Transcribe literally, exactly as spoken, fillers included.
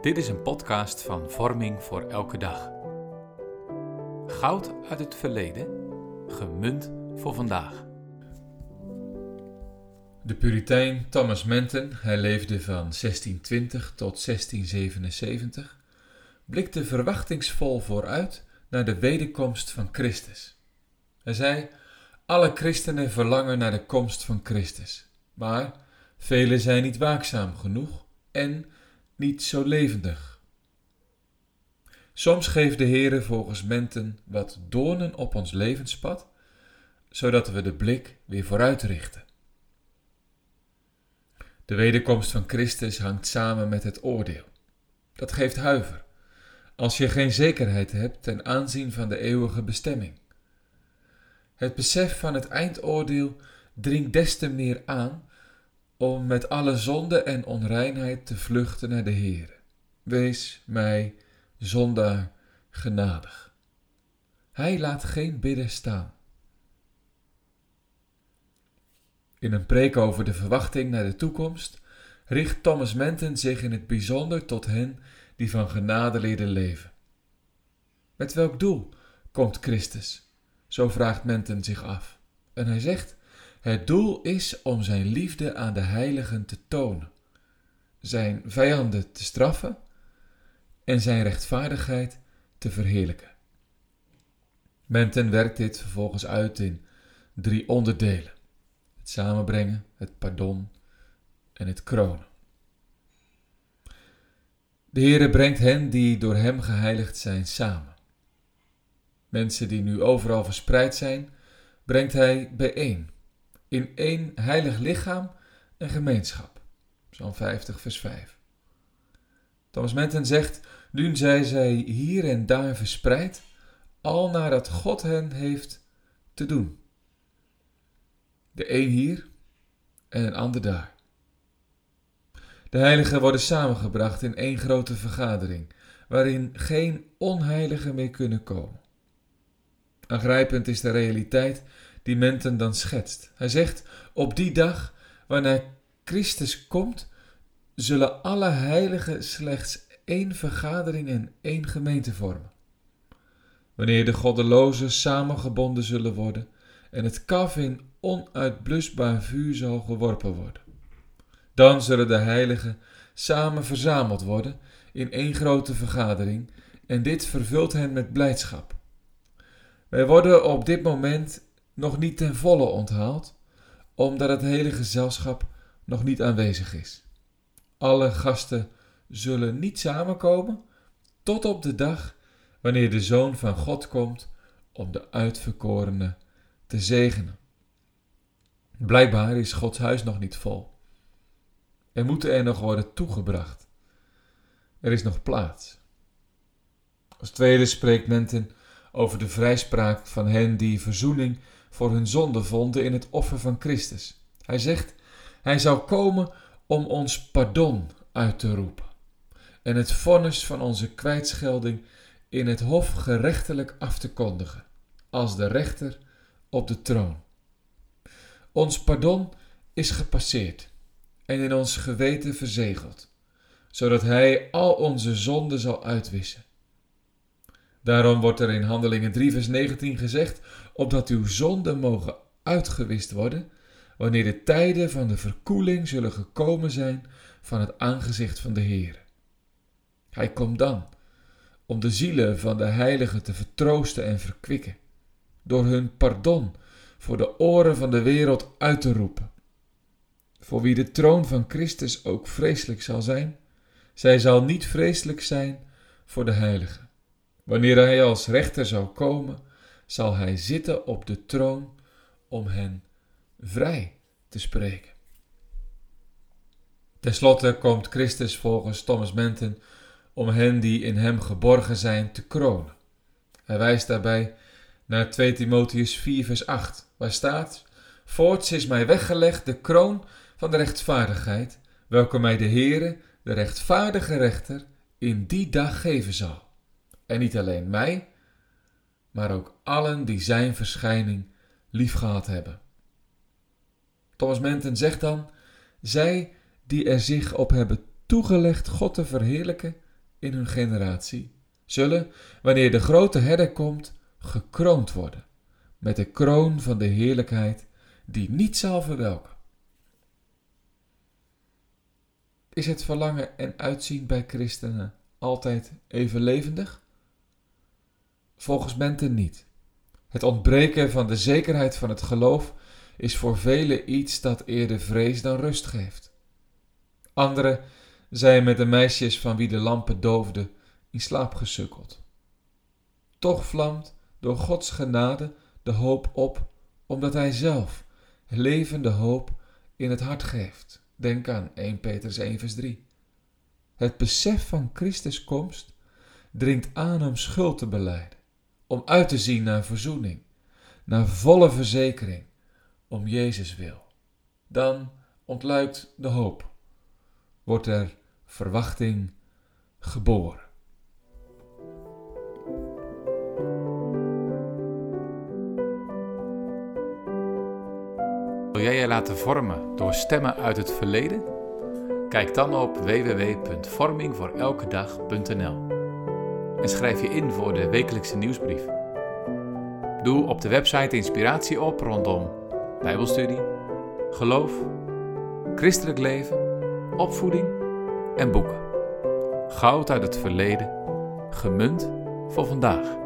Dit is een podcast van Vorming voor elke dag. Goud uit het verleden, gemunt voor vandaag. De Puritein Thomas Manton, hij leefde van zestien twintig tot zestien zevenenzeventig, blikte verwachtingsvol vooruit naar de wederkomst van Christus. Hij zei: alle christenen verlangen naar de komst van Christus, maar velen zijn niet waakzaam genoeg en niet zo levendig. Soms geeft de Heere volgens Manton wat doornen op ons levenspad, zodat we de blik weer vooruit richten. De wederkomst van Christus hangt samen met het oordeel. Dat geeft huiver, als je geen zekerheid hebt ten aanzien van de eeuwige bestemming. Het besef van het eindoordeel dringt des te meer aan om met alle zonde en onreinheid te vluchten naar de Heere. Wees mij, zondaar, genadig. Hij laat geen bidden staan. In een preek over de verwachting naar de toekomst richt Thomas Manton zich in het bijzonder tot hen die van genade leren leven. Met welk doel komt Christus? Zo vraagt Manton zich af. En hij zegt: het doel is om zijn liefde aan de heiligen te tonen, zijn vijanden te straffen en zijn rechtvaardigheid te verheerlijken. Manton werkt dit vervolgens uit in drie onderdelen: het samenbrengen, het pardon en het kronen. De Heere brengt hen die door hem geheiligd zijn samen. Mensen die nu overal verspreid zijn, brengt hij bijeen, in één heilig lichaam en gemeenschap. Psalm vijftig vers vijf. Thomas Manton zegt: nu zijn zij hier en daar verspreid, al nadat God hen heeft te doen. De een hier en een ander daar. De heiligen worden samengebracht in één grote vergadering, waarin geen onheiligen meer kunnen komen. Aangrijpend is de realiteit die Manton dan schetst. Hij zegt: op die dag, wanneer Christus komt, zullen alle heiligen slechts één vergadering en één gemeente vormen. Wanneer de goddelozen samengebonden zullen worden en het kaf in onuitblusbaar vuur zal geworpen worden. Dan zullen de heiligen samen verzameld worden in één grote vergadering en dit vervult hen met blijdschap. Wij worden op dit moment nog niet ten volle onthaald, omdat het hele gezelschap nog niet aanwezig is. Alle gasten zullen niet samenkomen tot op de dag wanneer de Zoon van God komt om de uitverkorenen te zegenen. Blijkbaar is Gods huis nog niet vol. Er moeten er nog worden toegebracht. Er is nog plaats. Als tweede spreekt Manton over de vrijspraak van hen die verzoening voor hun zonde vonden in het offer van Christus. Hij zegt: hij zou komen om ons pardon uit te roepen en het vonnis van onze kwijtschelding in het hof gerechtelijk af te kondigen, als de rechter op de troon. Ons pardon is gepasseerd en in ons geweten verzegeld, zodat hij al onze zonden zal uitwissen. Daarom wordt er in Handelingen drie vers negentien gezegd: opdat uw zonden mogen uitgewist worden, wanneer de tijden van de verkoeling zullen gekomen zijn van het aangezicht van de Heer. Hij komt dan om de zielen van de heiligen te vertroosten en verkwikken, door hun pardon voor de oren van de wereld uit te roepen. Voor wie de troon van Christus ook vreselijk zal zijn, zij zal niet vreselijk zijn voor de heiligen. Wanneer hij als rechter zal komen, zal hij zitten op de troon om hen vrij te spreken. Ten slotte komt Christus volgens Thomas Manton om hen die in hem geborgen zijn te kronen. Hij wijst daarbij naar twee Timotheüs vier vers acht, waar staat: voorts is mij weggelegd de kroon van de rechtvaardigheid, welke mij de Heere, de rechtvaardige rechter, in die dag geven zal. En niet alleen mij, maar ook allen die zijn verschijning liefgehad hebben. Thomas Manton zegt dan: zij die er zich op hebben toegelegd God te verheerlijken, in hun generatie zullen, wanneer de grote herder komt, gekroond worden met de kroon van de heerlijkheid die niet zal verwelken. Is het verlangen en uitzien bij christenen altijd even levendig? Volgens Bente niet. Het ontbreken van de zekerheid van het geloof is voor velen iets dat eerder vrees dan rust geeft. Anderen zijn met de meisjes van wie de lampen doofden in slaap gesukkeld. Toch vlamt door Gods genade de hoop op, omdat Hij zelf levende hoop in het hart geeft. Denk aan eerste Petrus één vers drie. Het besef van Christus komst dringt aan om schuld te belijden, om uit te zien naar verzoening, naar volle verzekering, om Jezus wil. Dan ontluikt de hoop, wordt er verwachting geboren. Wil jij je laten vormen door stemmen uit het verleden? Kijk dan op w w w punt vorming voor elke dag punt n l en schrijf je in voor de wekelijkse nieuwsbrief. Doe op de website inspiratie op rondom Bijbelstudie, geloof, christelijk leven, opvoeding en boeken. Goud uit het verleden, gemunt voor vandaag.